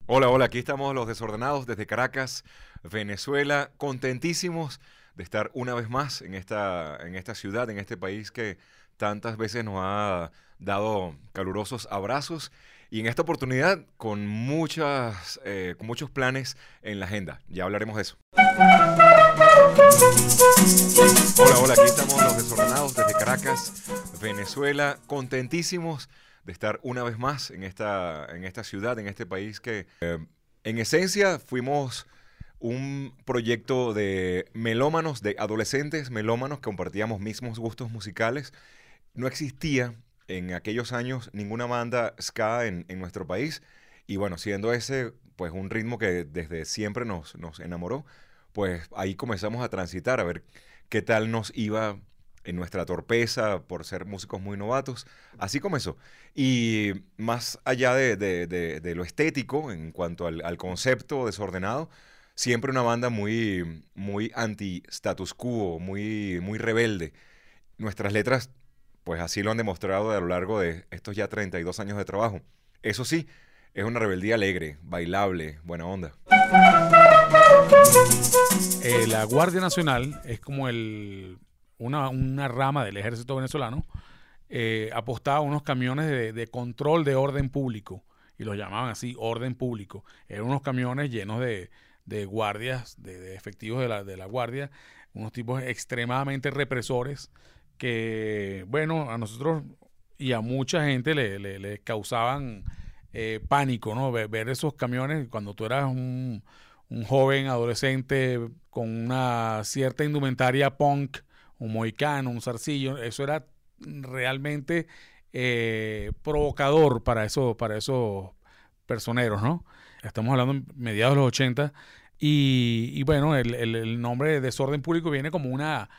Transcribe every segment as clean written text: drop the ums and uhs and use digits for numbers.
Hola, hola, aquí estamos los desordenados desde Caracas, Venezuela, contentísimos de estar una vez más en esta ciudad, en este país que tantas veces nos ha dado calurosos abrazos y en esta oportunidad con muchos planes en la agenda. Ya hablaremos de eso. Hola, hola, aquí estamos los desordenados desde Caracas, Venezuela, contentísimos de estar una vez más en esta ciudad, en este país que en esencia fuimos un proyecto de melómanos, de adolescentes melómanos que compartíamos mismos gustos musicales. No existía en aquellos años ninguna banda ska en nuestro país y bueno, siendo ese pues un ritmo que desde siempre nos enamoró, pues ahí comenzamos a transitar, a ver qué tal nos iba en nuestra torpeza por ser músicos muy novatos. Así comenzó. Y más allá de lo estético, en cuanto al concepto desordenado, siempre una banda muy, muy anti-status quo, muy, muy rebelde. Nuestras letras, pues así lo han demostrado a lo largo de estos ya 32 años de trabajo. Eso sí, es una rebeldía alegre, bailable, buena onda. La Guardia Nacional es como una rama del ejército venezolano. Apostaba a unos camiones de control de orden público y los llamaban así, orden público. Eran unos camiones llenos de guardias, de efectivos de la guardia, unos tipos extremadamente represores que, bueno, a nosotros y a mucha gente le causaban pánico, ¿no? Ver esos camiones cuando tú eras un joven adolescente con una cierta indumentaria punk, un mohicano, un zarcillo. Eso era realmente provocador para esos personeros, ¿no? Estamos hablando de mediados de los 80 y bueno, el nombre de desorden público viene como una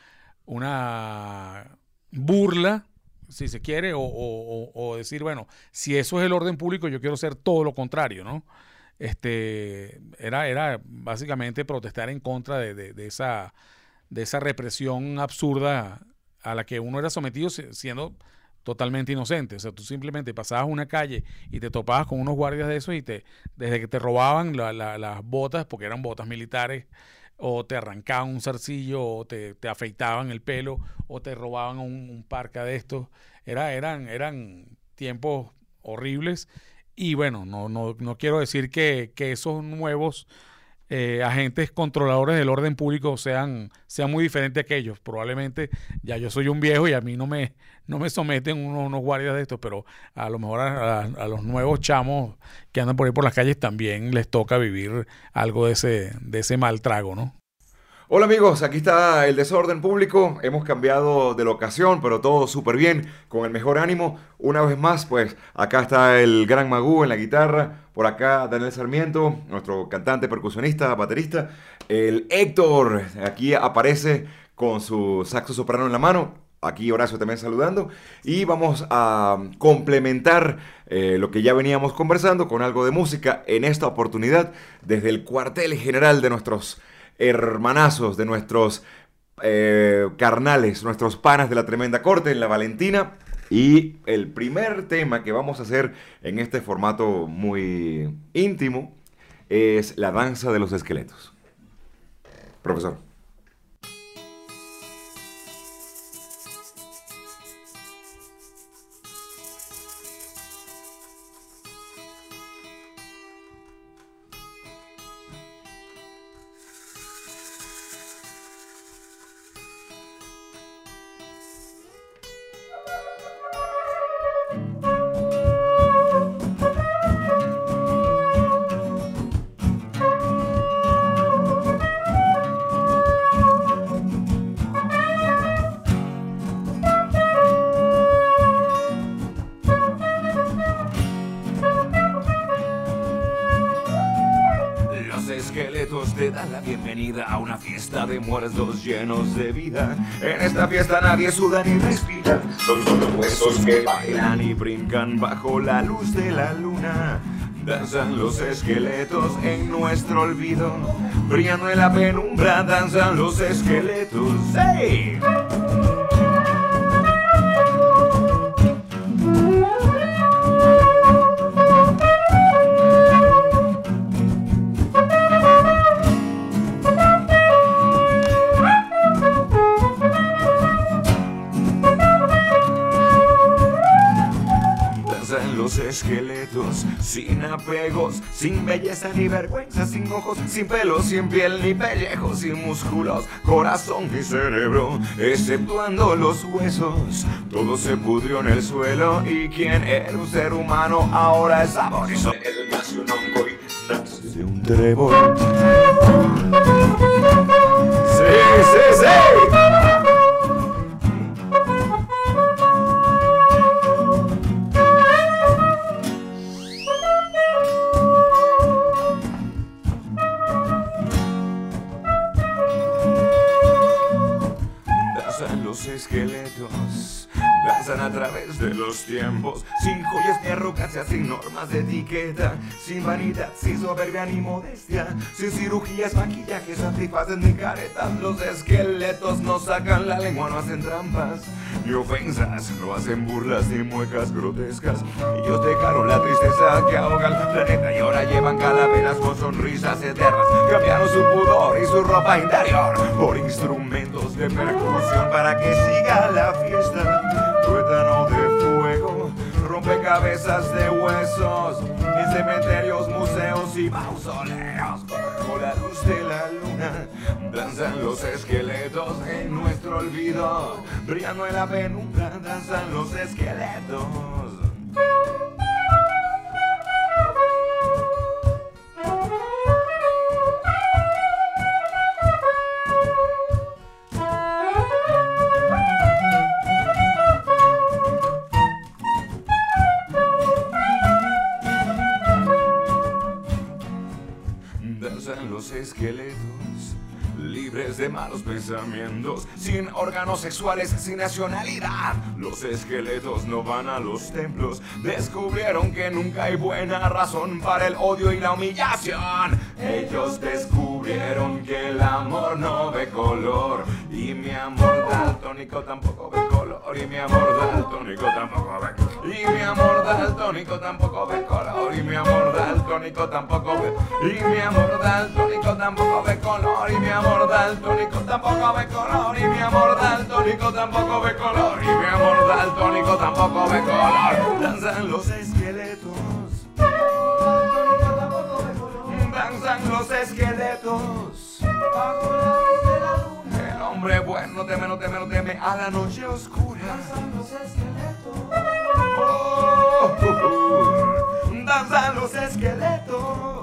burla, si se quiere, o decir, bueno, si eso es el orden público, yo quiero ser todo lo contrario, ¿no? Era básicamente protestar en contra de esa represión absurda a la que uno era sometido siendo totalmente inocente. O sea, tú simplemente pasabas una calle y te topabas con unos guardias de esos y desde que te robaban las botas, porque eran botas militares, o te arrancaban un zarcillo, o te afeitaban el pelo, o te robaban un parca de estos. Eran tiempos horribles. Y bueno, no quiero decir que esos nuevos agentes controladores del orden público sean muy diferentes a aquellos. Probablemente ya yo soy un viejo y a mí no me someten unos guardias de estos, pero a lo mejor a los nuevos chamos que andan por ahí por las calles también les toca vivir algo de ese mal trago, ¿no? Hola amigos, aquí está el desorden público. Hemos cambiado de locación, pero todo súper bien, con el mejor ánimo. Una vez más, pues acá está el gran Magú en la guitarra, por acá Daniel Sarmiento, nuestro cantante, percusionista, baterista. El Héctor aquí aparece con su saxo soprano en la mano. Aquí Horacio también saludando. Y vamos a complementar lo que ya veníamos conversando con algo de música en esta oportunidad desde el cuartel general de nuestros hermanazos, de nuestros carnales, nuestros panas de la Tremenda Corte en la Valentina. Y el primer tema que vamos a hacer en este formato muy íntimo es la danza de los esqueletos. Profesor. Te dan la bienvenida a una fiesta de muertos llenos de vida. En esta fiesta nadie suda ni respira. Son solo huesos que bailan y brincan bajo la luz de la luna. Danzan los esqueletos en nuestro olvido. Brillando en la penumbra danzan los esqueletos. ¡Hey! esqueletos, sin apegos, sin belleza ni vergüenza, sin ojos, sin pelos, sin piel ni pellejo, sin músculos, corazón ni cerebro, exceptuando los huesos. Todo se pudrió en el suelo y quien era un ser humano ahora es aborígeno. Él nació un hongo y nace de un trébol. Sí, sí, sí. Los esqueletos danzan a través de los tiempos, sin joyas ni arrogancia, sin normas de etiqueta, sin vanidad, sin soberbia ni modestia, sin cirugías, maquillajes, antifaces ni caretas. Los esqueletos no sacan la lengua, no hacen trampas ni ofensas, no hacen burlas ni muecas grotescas. Ellos dejaron la tristeza que ahoga el planeta y ahora llevan calaveras con sonrisas eternas. Cambiaron su pudor y su ropa interior por instrumentos de percusión para que siga la fiesta. Tuétano de fuego, rompecabezas de huesos, en cementerios, museos y mausoleos. Bajo la luz de la luna danzan los esqueletos en nuestro olvido, brillando en la penumbra danzan los esqueletos. Danzan los esqueletos, libres de malos pensamientos, sin órganos sexuales, sin nacionalidad. Los esqueletos no van a los templos, descubrieron que nunca hay buena razón para el odio y la humillación. Ellos descubrieron que el amor no ve color, y mi amor daltónico tampoco ve color, y mi amor daltónico tampoco ve color, y mi amor daltónico tampoco ve color, y mi amor daltónico tampoco ve, y mi amor daltónico tampoco ve color, y mi amor daltónico tampoco ve color, y mi amor daltónico tampoco ve color, y mi amor daltónico tampoco ve color. Danzan los esqueletos, danzan los esqueletos bajo la luz de la luna. El hombre bueno no teme, no teme, no teme a la noche oscura. Danzan los esqueletos. Danzan los esqueletos.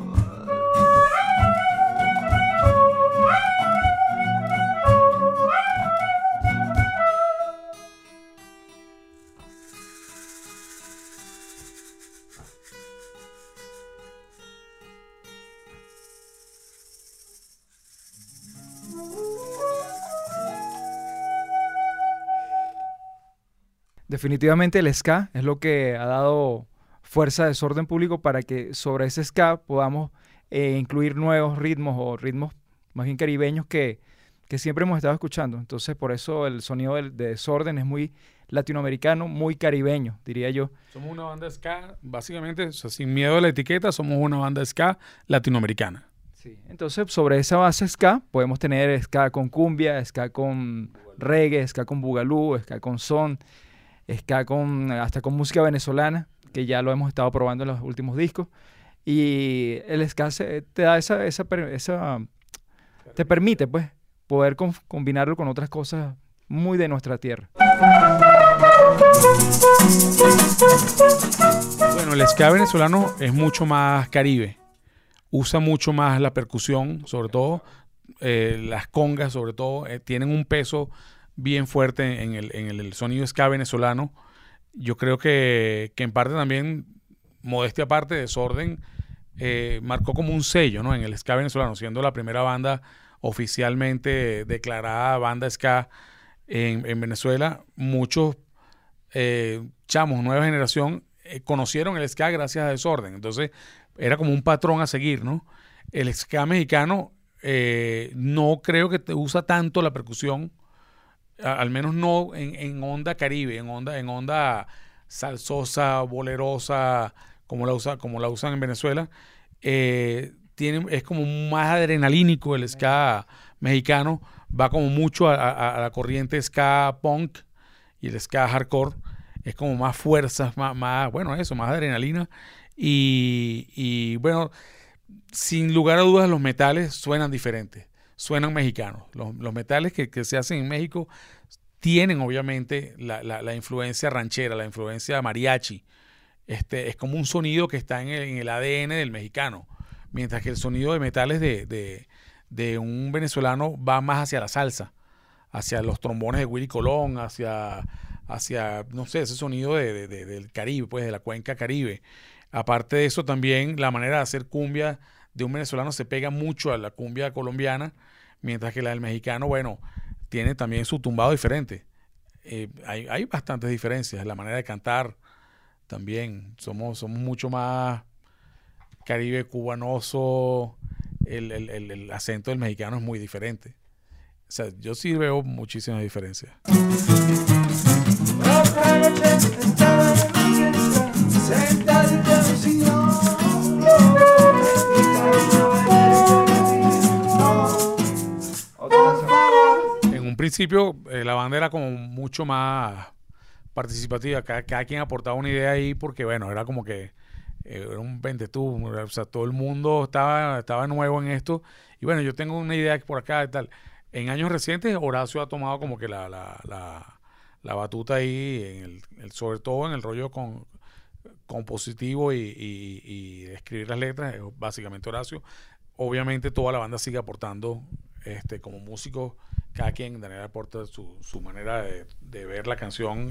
Definitivamente el ska es lo que ha dado fuerza a Desorden Público para que sobre ese ska podamos incluir nuevos ritmos o ritmos más bien caribeños que siempre hemos estado escuchando. Entonces por eso el sonido de Desorden es muy latinoamericano, muy caribeño, diría yo. Somos una banda ska, básicamente, o sea, sin miedo a la etiqueta, somos una banda ska latinoamericana. Sí. Entonces sobre esa base ska podemos tener ska con cumbia, ska con reggae, ska con bugalú, ska con son, ska hasta con música venezolana, que ya lo hemos estado probando en los últimos discos. Y el ska te da te permite pues poder combinarlo con otras cosas muy de nuestra tierra. Bueno, el ska venezolano es mucho más caribe, usa mucho más la percusión, sobre todo las congas, sobre todo tienen un peso bien fuerte en el sonido ska venezolano. Yo creo que en parte también, modestia aparte, Desorden marcó como un sello, ¿no?, en el ska venezolano, siendo la primera banda oficialmente declarada banda ska en Venezuela. Muchos chamos, nueva generación, conocieron el ska gracias a Desorden. Entonces era como un patrón a seguir, ¿no? El ska mexicano no creo que usa tanto la percusión, al menos no en onda caribe, en onda salsosa, bolerosa, como la usan en Venezuela. Es como más adrenalínico el ska mexicano, va como mucho a la corriente ska punk y el ska hardcore. es como más fuerza, bueno, eso, más adrenalina. Y bueno, sin lugar a dudas los metales suenan diferentes, suenan mexicanos. Los metales que se hacen en México tienen obviamente la influencia ranchera, la influencia mariachi. Es como un sonido que está en el ADN del mexicano, mientras que el sonido de metales de un venezolano va más hacia la salsa, hacia los trombones de Willy Colón, hacia no sé, ese sonido del Caribe, pues de la cuenca Caribe. Aparte de eso, también la manera de hacer cumbia de un venezolano se pega mucho a la cumbia colombiana, mientras que la del mexicano, bueno, tiene también su tumbado diferente. Hay bastantes diferencias. La manera de cantar también. Somos mucho más caribe cubanoso. El acento del mexicano es muy diferente. O sea, yo sí veo muchísimas diferencias. Otra noche estaba en una fiesta, sentadita en un sillón. En un principio la banda era como mucho más participativa. Cada quien aportaba una idea ahí porque, bueno, era como que era un ventetú. O sea, todo el mundo estaba nuevo en esto. Y bueno, yo tengo una idea por acá y tal. En años recientes, Horacio ha tomado como que la batuta ahí, sobre todo en el rollo compositivo y escribir las letras, es básicamente Horacio. Obviamente toda la banda sigue aportando como músicos, cada quien. Daniel aporta su manera de ver la canción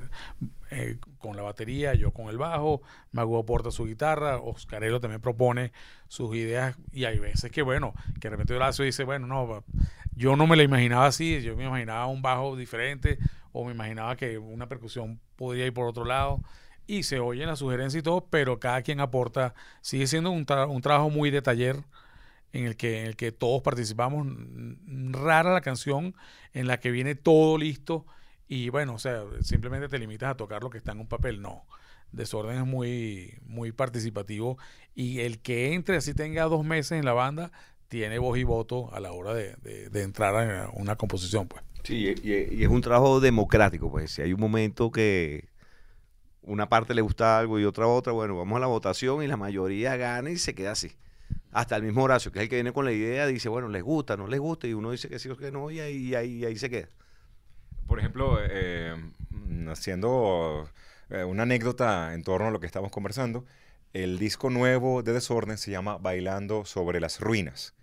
con la batería, yo con el bajo, Magu aporta su guitarra, Oscarelo también propone sus ideas, y hay veces que bueno, que de repente Horacio dice, bueno, no, yo no me la imaginaba así, yo me imaginaba un bajo diferente, o me imaginaba que una percusión podría ir por otro lado, y se oyen las sugerencias y todo, pero cada quien aporta. Sigue siendo un trabajo muy de taller, en el que todos participamos. Rara la canción en la que viene todo listo y bueno, o sea, simplemente te limitas a tocar lo que está en un papel. No, Desorden es muy, muy participativo, y el que entre, así tenga 2 meses en la banda, tiene voz y voto a la hora de entrar a una composición, pues. Sí, y es un trabajo democrático, pues. Si hay un momento que una parte le gusta algo y otra, bueno, vamos a la votación y la mayoría gana y se queda así. Hasta el mismo Horacio, que es el que viene con la idea, dice, bueno, les gusta, no les gusta, y uno dice que sí o que no, y ahí se queda. Por ejemplo, haciendo una anécdota en torno a lo que estamos conversando, el disco nuevo de Desorden se llama Bailando sobre las ruinas.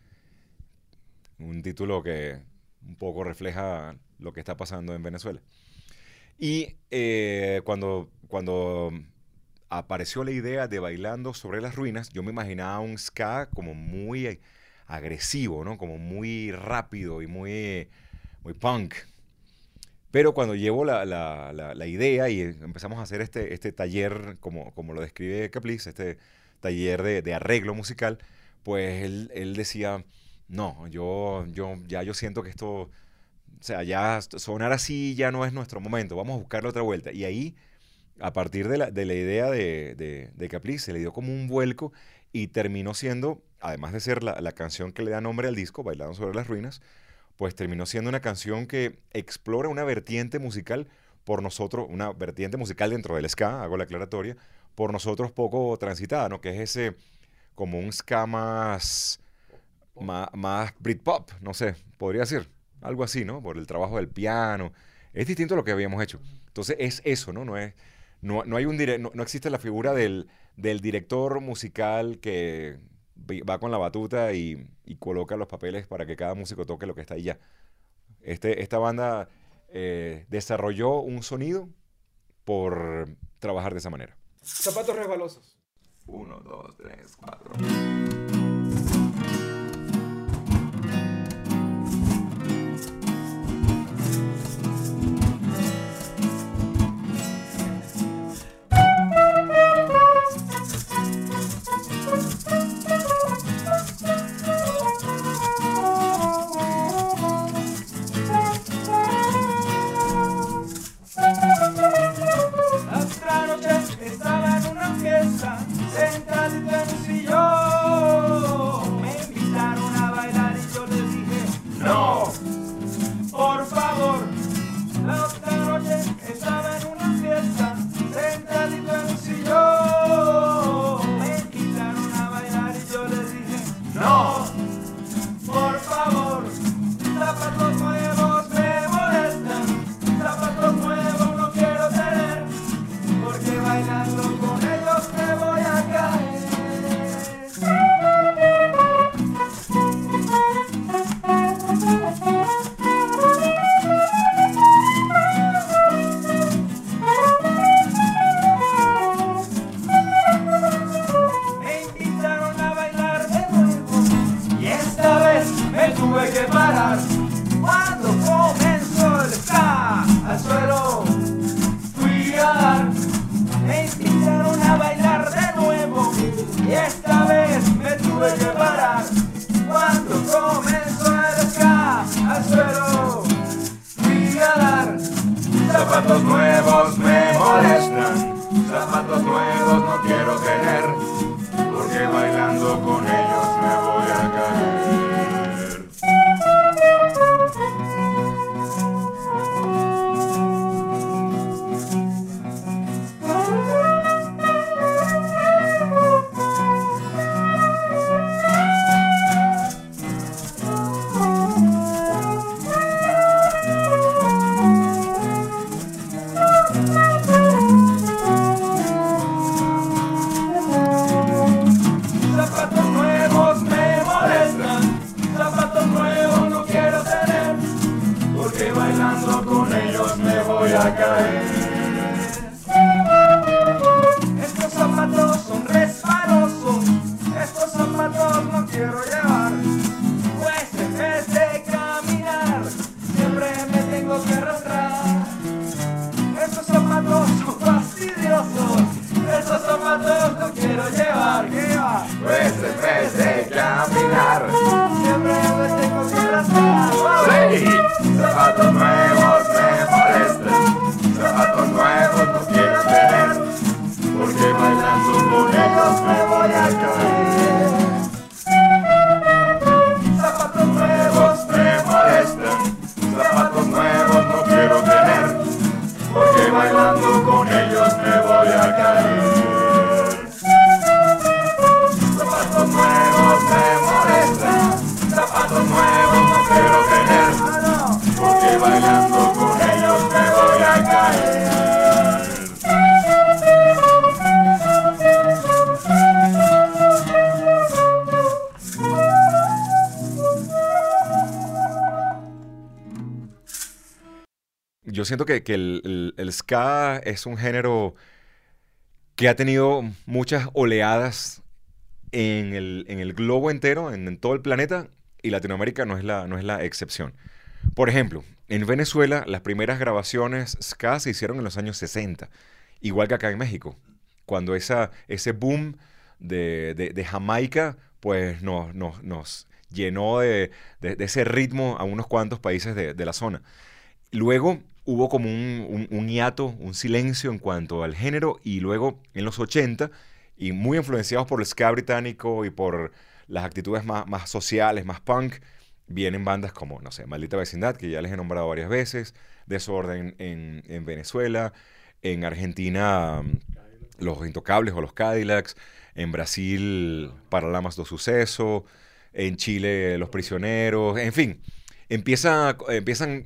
Un título que un poco refleja lo que está pasando en Venezuela. Y cuando apareció la idea de Bailando sobre las ruinas, yo me imaginaba un ska como muy agresivo, ¿no? Como muy rápido y muy punk. Pero cuando llevo la idea y empezamos a hacer este taller, como lo describe Capliz, este taller de arreglo musical, pues él decía, no, yo siento que esto, o sea, ya sonar así ya no es nuestro momento, vamos a buscarle otra vuelta. Y ahí, a partir de la idea de Capliz, se le dio como un vuelco y terminó siendo, además de ser la canción que le da nombre al disco, Bailando sobre las ruinas, pues terminó siendo una canción que explora una vertiente musical por nosotros, una vertiente musical dentro del ska, hago la aclaratoria, por nosotros poco transitada, ¿no? Que es ese, como un ska más Britpop, no sé, podría ser, algo así, ¿no? Por el trabajo del piano. Es distinto a lo que habíamos hecho. Entonces es eso, ¿no? No hay no existe la figura del director musical que va con la batuta y coloca los papeles para que cada músico toque lo que está ahí ya. Esta banda desarrolló un sonido por trabajar de esa manera. Zapatos resbalosos. 1, 2, 3, 4. Otra noche estaba en una fiesta, sentadito en un sillón. tuve que parar. Cuando comenzó el ska, al suelo fui a dar. Me invitaron a bailar de nuevo y esta vez me tuve que parar. Cuando comenzó el ska, al suelo fui a dar. Zapatos nuevos me molestan, zapatos nuevos no quiero tener, porque bailando con ellos me voy a caer. Zapatos nuevos me molestan, zapatos nuevos no quiero tener, porque bailando con ellos me voy a caer. Estos zapatos son resbalosos, estos zapatos no quiero llevar, pues en vez de caminar siempre me tengo que arrastrar. Estos zapatos son fastidiosos, estos zapatos no quiero llevar, pues en vez de caminar siempre me tengo que arrastrar. Sí. Zapatos nuevos me molestan, zapatos nuevos no quiero tener, porque bailando con ellos me voy a caer. Zapatos nuevos me molestan, zapatos nuevos no quiero tener, porque bailando con ellos me voy a caer. Zapatos nuevos me molestan, zapatos nuevos no quiero tener, porque bailando con ellos me voy a caer. Yo siento que el ska es un género que ha tenido muchas oleadas en el globo entero, en todo el planeta, y Latinoamérica no es la excepción. Por ejemplo, en Venezuela las primeras grabaciones ska se hicieron en los años 60, igual que acá en México, cuando ese boom de Jamaica pues nos llenó de ese ritmo a unos cuantos países de la zona. Luego hubo como un hiato, un silencio en cuanto al género, y luego en los 80, y muy influenciados por el ska británico y por las actitudes más sociales, más punk, vienen bandas como, no sé, Maldita Vecindad, que ya les he nombrado varias veces, Desorden en Venezuela, en Argentina los Intocables o los Cadillacs, en Brasil Paralamas do Suceso, en Chile Los Prisioneros, en fin. Empiezan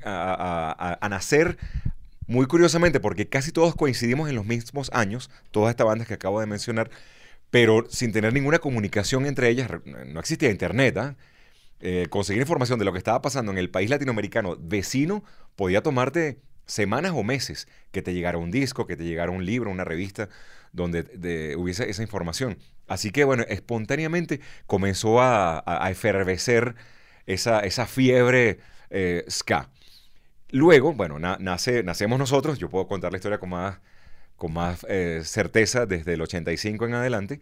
a nacer muy curiosamente, porque casi todos coincidimos en los mismos años, todas estas bandas que acabo de mencionar, pero sin tener ninguna comunicación entre ellas. No existía internet, ¿ah? Conseguir información de lo que estaba pasando en el país latinoamericano vecino podía tomarte semanas o meses que te llegara un disco, que te llegara un libro, una revista, donde hubiese esa información. Así que, bueno, espontáneamente comenzó a efervecer esa fiebre ska. Luego, bueno, nacemos nosotros. Yo puedo contar la historia con más certeza desde el 85 en adelante,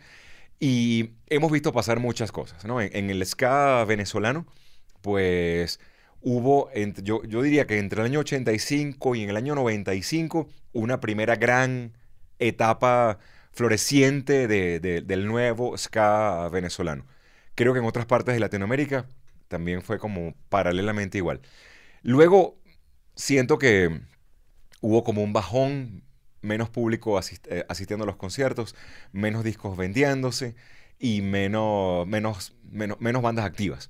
y hemos visto pasar muchas cosas, ¿no? En el ska venezolano, pues hubo, yo diría que entre el año 85 y en el año 95, una primera gran etapa floreciente del nuevo ska venezolano. Creo que en otras partes de Latinoamérica también fue como paralelamente igual. Luego siento que hubo como un bajón, menos público asistiendo a los conciertos, menos discos vendiéndose y menos bandas activas.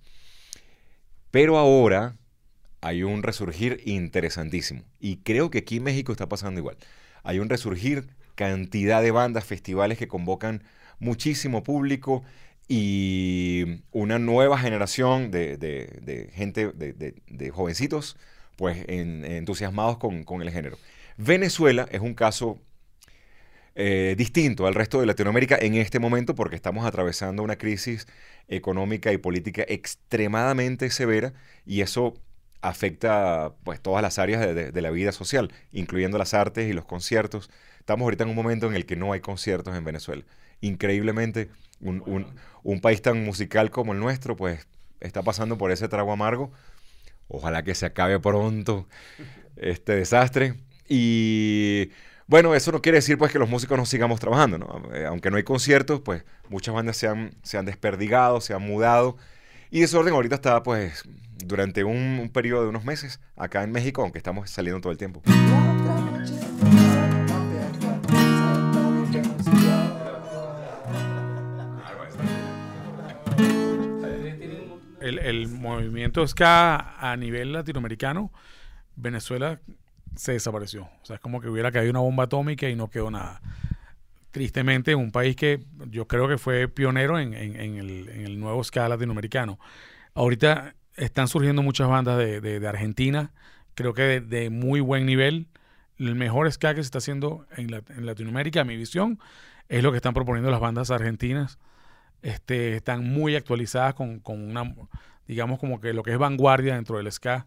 Pero ahora hay un resurgir interesantísimo, y creo que aquí en México está pasando igual. Hay un resurgir, cantidad de bandas, festivales que convocan muchísimo público y una nueva generación de gente, de jovencitos, pues entusiasmados con el género. Venezuela es un caso distinto al resto de Latinoamérica en este momento porque estamos atravesando una crisis económica y política extremadamente severa y eso afecta pues todas las áreas de la vida social, incluyendo las artes y los conciertos. Estamos ahorita en un momento en el que no hay conciertos en Venezuela. Increíblemente, un país tan musical como el nuestro pues está pasando por ese trago amargo. Ojalá que se acabe pronto este desastre. Y bueno, eso no quiere decir pues que los músicos no sigamos trabajando, ¿no? Aunque no hay conciertos, pues muchas bandas se han desperdigado, se han mudado. Y Desorden ahorita está pues durante un periodo de unos meses acá en México, aunque estamos saliendo todo el tiempo. El movimiento ska a nivel latinoamericano, Venezuela se desapareció. O sea, es como que hubiera caído una bomba atómica y no quedó nada. Tristemente, un país que yo creo que fue pionero en el nuevo ska latinoamericano. Ahorita están surgiendo muchas bandas de Argentina, creo que de muy buen nivel. El mejor ska que se está haciendo en Latinoamérica, a mi visión, es lo que están proponiendo las bandas argentinas. Están muy actualizadas con una, digamos, como que lo que es vanguardia dentro del ska.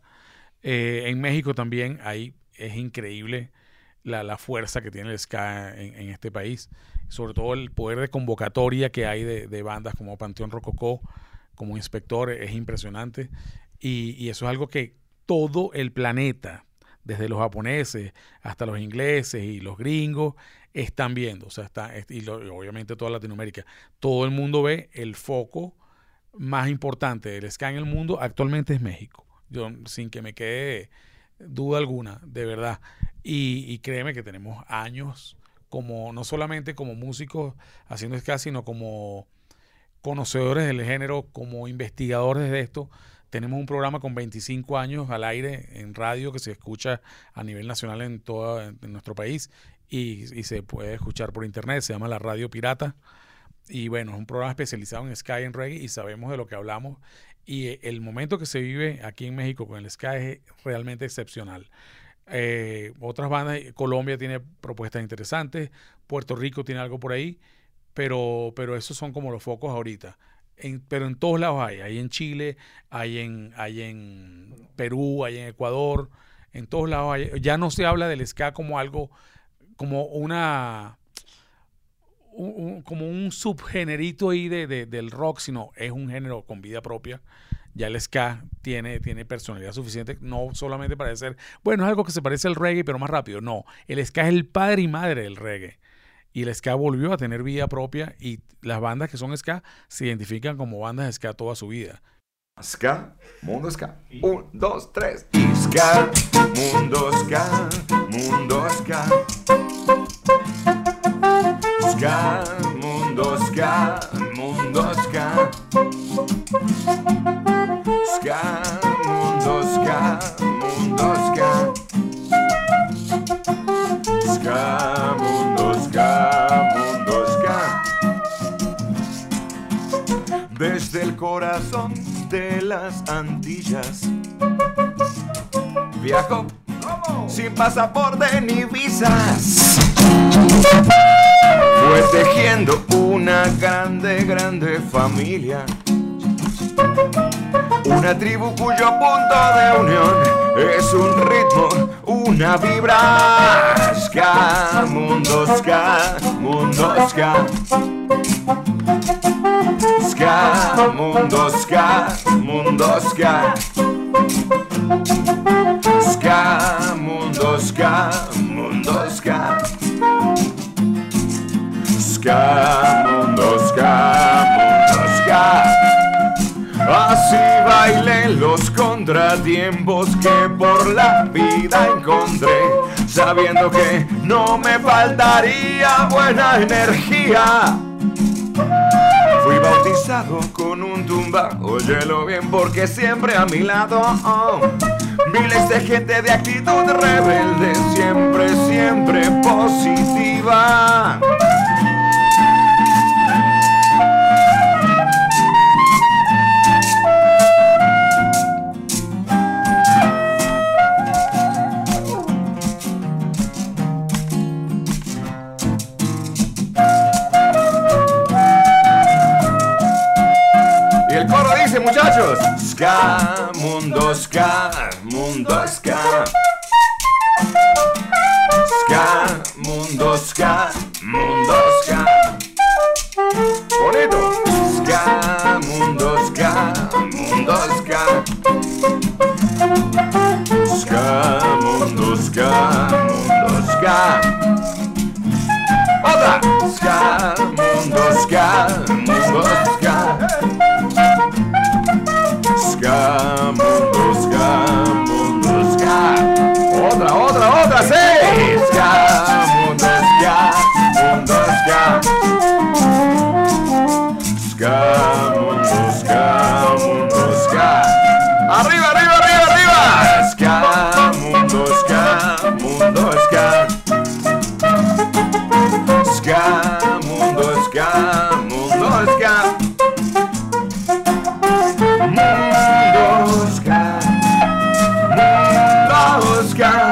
En México también es increíble la fuerza que tiene el ska en este país, sobre todo el poder de convocatoria que hay de bandas como Panteón Rococó, como Inspector, es impresionante, y eso es algo que todo el planeta, desde los japoneses hasta los ingleses y los gringos, están viendo. O sea, obviamente toda Latinoamérica, todo el mundo ve el foco más importante del ska en el mundo actualmente es México. Yo, sin que me quede duda alguna, de verdad. Y créeme que tenemos años no solamente como músicos haciendo ska, sino como conocedores del género, como investigadores de esto. Tenemos un programa con 25 años al aire en radio que se escucha a nivel nacional en nuestro país y se puede escuchar por internet. Se llama La Radio Pirata. Y bueno, es un programa especializado en ska y en reggae y sabemos de lo que hablamos. Y el momento que se vive aquí en México con el ska es realmente excepcional. Otras bandas, Colombia tiene propuestas interesantes, Puerto Rico tiene algo por ahí, pero esos son como los focos ahorita. Pero en todos lados hay en Chile, hay en Perú, hay en Ecuador, en todos lados hay. Ya no se habla del ska como algo, como como un subgenerito ahí del rock, sino es un género con vida propia. Ya el ska tiene personalidad suficiente, no solamente para ser, bueno, es algo que se parece al reggae, pero más rápido. No, el ska es el padre y madre del reggae. Y el ska volvió a tener vida propia y las bandas que son ska se identifican como bandas de ska toda su vida. Ska, mundo ska. 1, 2, 3. Y ska, mundo ska, mundo ska. Ska, mundo ska, mundo ska. Ska, mundo ska, mundo ska. Ska, mundo ska, mundo ska. Desde el corazón de las Antillas viajo sin pasaporte ni visas. Fue tejiendo una grande familia, una tribu cuyo punto de unión es un ritmo, una vibra. Ska, mundo ska, mundo ska. Ska, mundo ska, mundo ska. Ska, mundo ska, mundo ska. Ska, mundo ska, mundo ska. Así bailé los contratiempos que por la vida encontré, sabiendo que no me faltaría buena energía. Fui bautizado con un tumba, óyelo bien porque siempre a mi lado miles de gente de actitud rebelde, siempre positiva. dice, muchachos? Ska, mundo ska, mundo ska. Ska, mundo ska, mundo ska. Bonito. Ska, mundo ska, mundo ska. Ska, mundo ska, mundo ska. Otra. Ska, mundo ska, mundo ska. Ska, mundo ska, mundo ska. Otra, sí. Ska, mundo ska, mundo ska. Ska, mundo ska, mundo ska. Arriba, arriba, arriba, arriba. Ska, mundo ska, mundo ska. Ska, mundo ska, mundo ska. Mundo ska, mundo ska,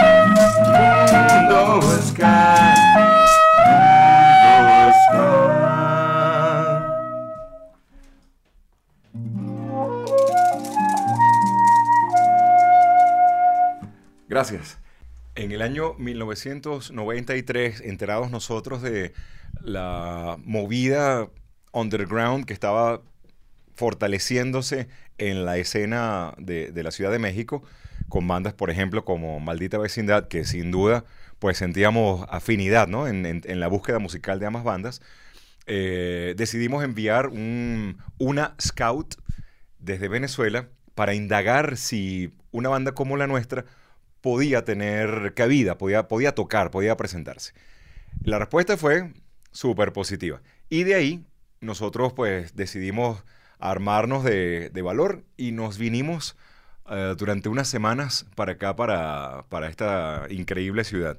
mundo ska, mundo ska. Gracias. En el año 1993, enterados nosotros de la movida underground que estaba fortaleciéndose en la escena de la Ciudad de México, con bandas, por ejemplo, como Maldita Vecindad, que sin duda pues sentíamos afinidad, ¿no? en la búsqueda musical de ambas bandas, decidimos enviar una scout desde Venezuela para indagar si una banda como la nuestra podía tener cabida, podía tocar, podía presentarse. La respuesta fue súper positiva. Y de ahí nosotros pues decidimos armarnos de valor y nos vinimos durante unas semanas para acá, para esta increíble ciudad.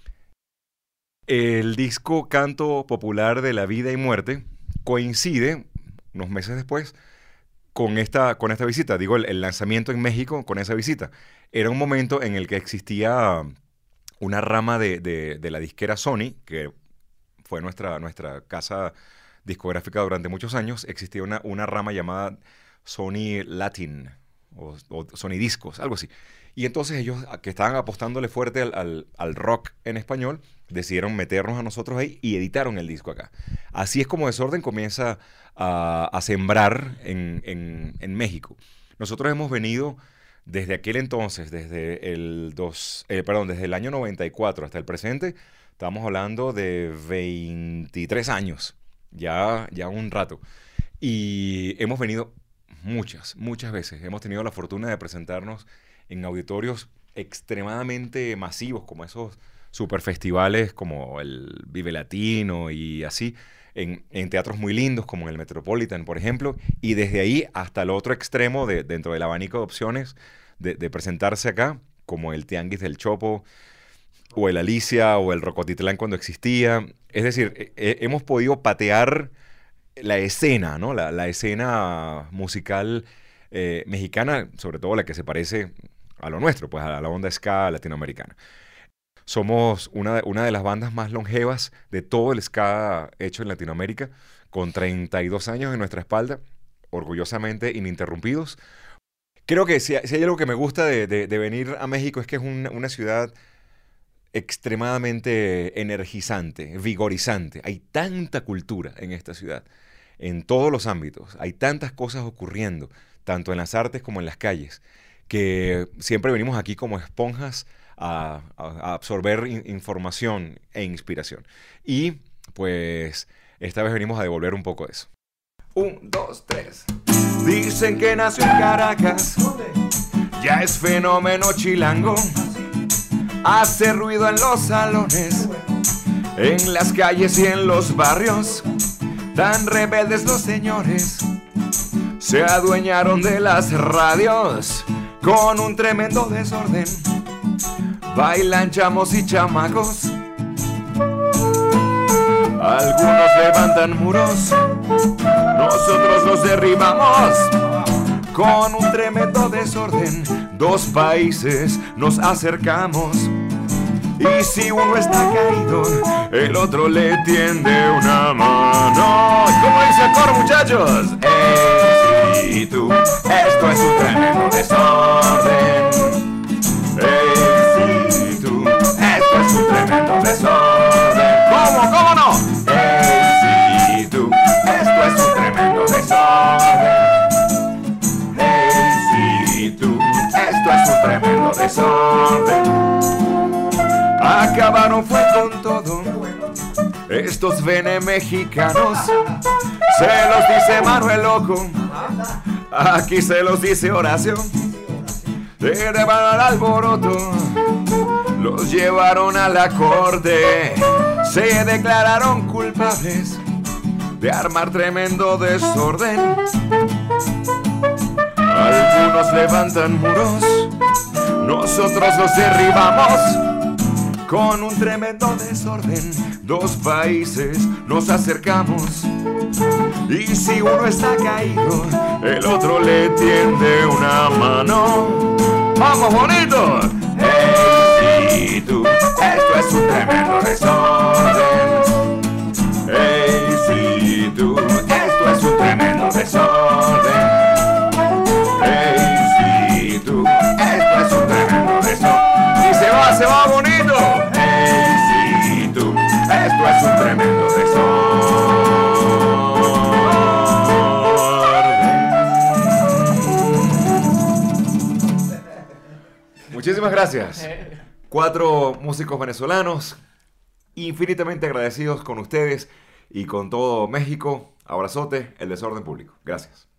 El disco Canto Popular de la Vida y Muerte coincide, unos meses después, con esta visita. Digo, el lanzamiento en México con esa visita. Era un momento en el que existía una rama de la disquera Sony, que fue nuestra casa discográfica durante muchos años. Existía una rama llamada Sony Latin o Sony Discos, algo así. Y entonces ellos, que estaban apostándole fuerte al rock en español, decidieron meternos a nosotros ahí y editaron el disco acá. Así es como Desorden comienza a sembrar en México. Nosotros hemos venido desde aquel entonces, desde el año 94 hasta el presente, estamos hablando de 23 años, ya un rato. Y hemos venido muchas veces. Hemos tenido la fortuna de presentarnos en auditorios extremadamente masivos, como esos superfestivales como el Vive Latino y así, en teatros muy lindos como el Metropolitan, por ejemplo, y desde ahí hasta el otro extremo dentro del abanico de opciones de presentarse acá, como el Tianguis del Chopo, o el Alicia, o el Rocotitlán cuando existía. Es decir, hemos podido patear la escena, ¿no? La escena musical mexicana, sobre todo la que se parece a lo nuestro, pues a la onda ska latinoamericana. Somos una de las bandas más longevas de todo el ska hecho en Latinoamérica, con 32 años en nuestra espalda, orgullosamente ininterrumpidos. Creo que si hay algo que me gusta de venir a México es que es una ciudad extremadamente energizante, vigorizante. Hay tanta cultura en esta ciudad, en todos los ámbitos. Hay tantas cosas ocurriendo, tanto en las artes como en las calles, que siempre venimos aquí como esponjas a absorber información e inspiración. Y pues esta vez venimos a devolver un poco de eso. 1, 2, 3. Dicen que nació en Caracas, ya es fenómeno chilango. Hace ruido en los salones, en las calles y en los barrios. Tan rebeldes los señores, se adueñaron de las radios con un tremendo desorden. Bailan chamos y chamacos, algunos levantan muros, nosotros los derribamos con un tremendo desorden. Dos países nos acercamos y si uno está caído, el otro le tiende una mano. ¿Cómo dice el coro, muchachos? desorden. Acabaron fue con todo. Estos mexicanos, se los dice Manuel Loco, aquí se los dice Horacio. Se llevaron al alboroto, los llevaron a la corte, se declararon culpables de armar tremendo desorden. Algunos levantan muros, nosotros los derribamos con un tremendo desorden. Dos países nos acercamos y si uno está caído, el otro le tiende una mano. ¡Vamos, bonito! ¡Ey, sí, tú! Esto es un tremendo desorden. ¡Ey, sí, tú! Esto es un tremendo desorden. ¡Ey, sí, tú! Esto es un tremendo desorden. Y se va bonito. ¡Ey, sí, tú! Esto es un tremendo desorden. Muchísimas gracias. 4 músicos venezolanos, infinitamente agradecidos con ustedes y con todo México. Abrazote, El Desorden Público. Gracias.